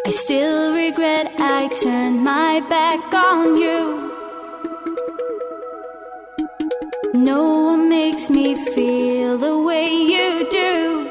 I still regret I turned my back on you. No one makes me feel the way you do.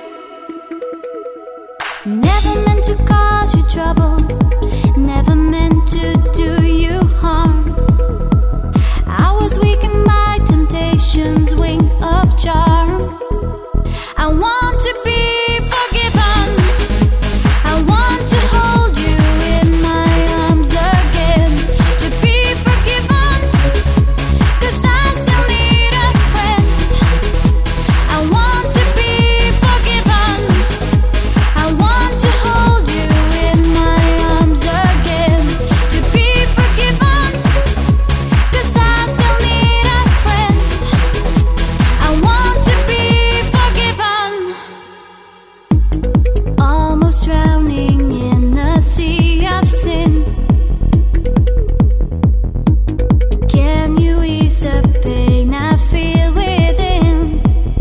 Never meant to cause you trouble, never meant to do you harm. I was weak in my temptation's wing of charm. I want to be forgiven. I want to hold you in my arms again. To be forgiven, 'cause I still need a friend. I want to be forgiven. I want to hold you in my arms again. To be forgiven, 'cause I still need a friend. I want to be forgiven. Almost drowning in a sea of sin. Can you ease the pain I feel within?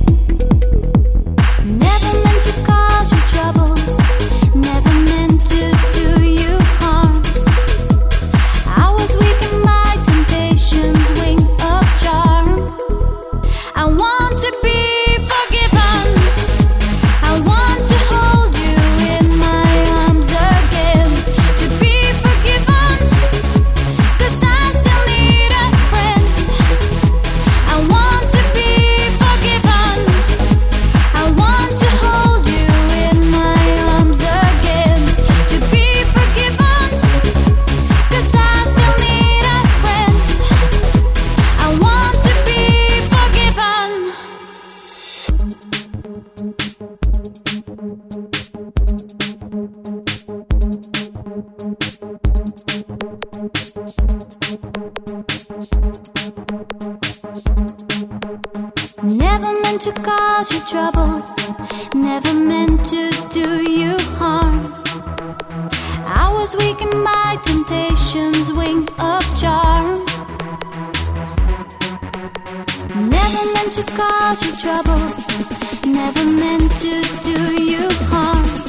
Never meant to cause you trouble, never meant to do you harm. I was weak in my temptation's wing of charm. I want to be forgiven. I want to hold you in my arms again. To be forgiven, 'cause I still need a friend. I want to be forgiven. I want to hold you in my arms again. To be forgiven, 'cause I still need a friend. I want to be forgiven. Never meant to cause you trouble, never meant to do you harm. I was weak in my temptation's wing of charm. Never meant to cause you trouble, never meant to do you harm.